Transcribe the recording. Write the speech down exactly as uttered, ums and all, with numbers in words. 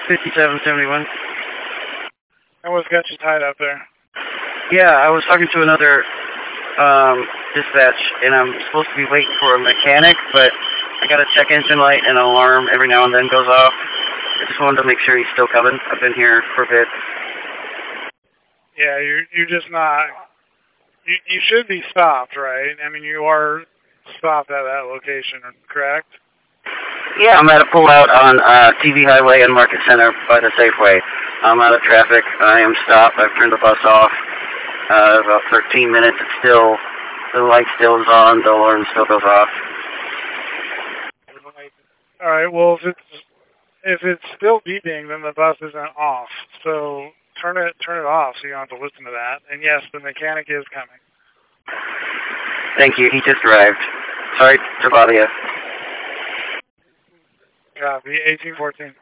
fifty-seven seventy-one. And what's got you tied up there? Yeah, I was talking to another um, dispatch, and I'm supposed to be waiting for a mechanic, but I got a check engine light and an alarm every now and then goes off. I just wanted to make sure he's still coming. I've been here for a bit. Yeah, you're you're just not. You you should be stopped, right? I mean, you are stopped at that location, correct? Yeah, I'm at a pullout on uh, T V Highway and Market Center by the Safeway. I'm out of traffic. I am stopped. I've turned the bus off. Uh, about thirteen minutes. It's still, the light still is on. The alarm still goes off. All right. Well, if it's if it's still beeping, then the bus isn't off. So turn it turn it off so you don't have to listen to that. And yes, the mechanic is coming. Thank you. He just arrived. Sorry to bother you. Copy. eighteen fourteen.